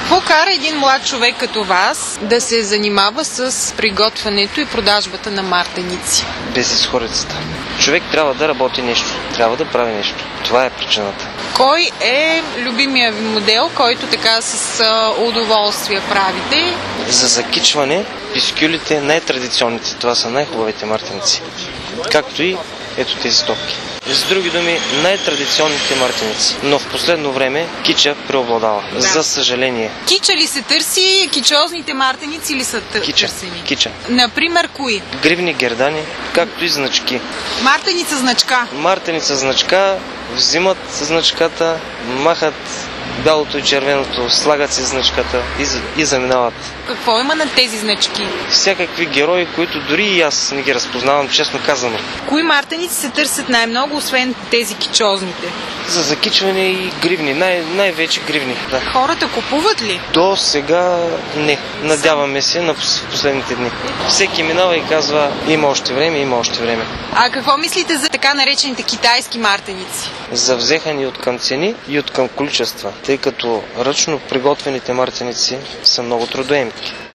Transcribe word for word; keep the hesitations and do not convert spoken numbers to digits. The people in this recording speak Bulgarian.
Какво кара един млад човек като вас да се занимава с приготвянето и продажбата на мартеници? Безизходицата. Човек трябва да работи нещо, трябва да прави нещо. Това е причината. Кой е любимия ви модел, който така с удоволствие правите? За закичване, пискюлите, най-традиционните, това са най-хубавите мартеници. Както и ето тези топки. С други думи, най-традиционните мартеници. Но в последно време кича преобладава. Да. За съжаление. Кича ли се търси? Кичозните мартеници ли са търсени? Кича. Кича. Например, кои? Гривни, гердани, както и значки. Мартеница значка. Мартеница значка, взимат значката, махат бялото и червеното, слагат си значката и, и заминават. Какво има на тези значки? Всякакви герои, които дори и аз не ги разпознавам, честно казано. Кои мартеници се търсят най-много, освен тези кичозните? За закичване и гривни, най- най-вече гривни. Да. Хората купуват ли? До сега не. Надяваме се на последните дни. Всеки минава и казва, има още време, има още време. А какво мислите за така наречените китайски мартеници? Завзехани от към цени и от към количества, тъй като ръчно приготвените мартеници са много трудоемки.